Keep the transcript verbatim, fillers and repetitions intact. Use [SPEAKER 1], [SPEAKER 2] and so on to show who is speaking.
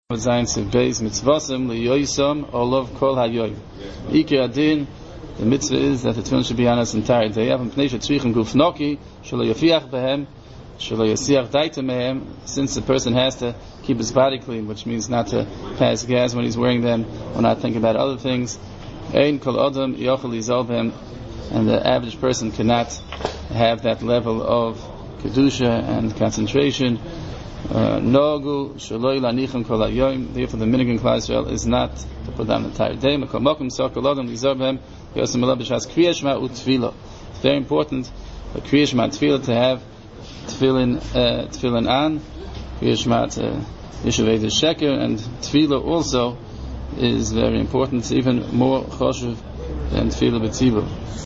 [SPEAKER 1] Zayin Siv Beis Mitzvasim Liyoisam Olav Kol Hayoyim. Ikir Adin, the mitzvah is that the tefillin should be on its entire day. Avim Pnei Shetzrichim Guf Noki Shelo Yafiach Behem Shelo Yasiach Daita Mehem. Since the person has to keep his body clean, which means not to pass gas when he's wearing them, or not think about other things. Ein Kol Adam Yochel Yizol Behem, and the average person cannot have that level of kedusha and concentration. Nogu Shaloi Lanichim Kol Hayoyim. Therefore, the minhag in Klal Yisrael is not to put down the entire day. Makom Mokum Sokol Adam Lizor Behem Yosem Elav B'Shas Kriya Shema U'Tefila. It's very important for Kriya Shema Tefila to have tefillin uh, tefillin on. Kriya Shema to Yishavei the Sheker, and Tefila also is very important. It's even more choshev than Tefila B'Tzibur.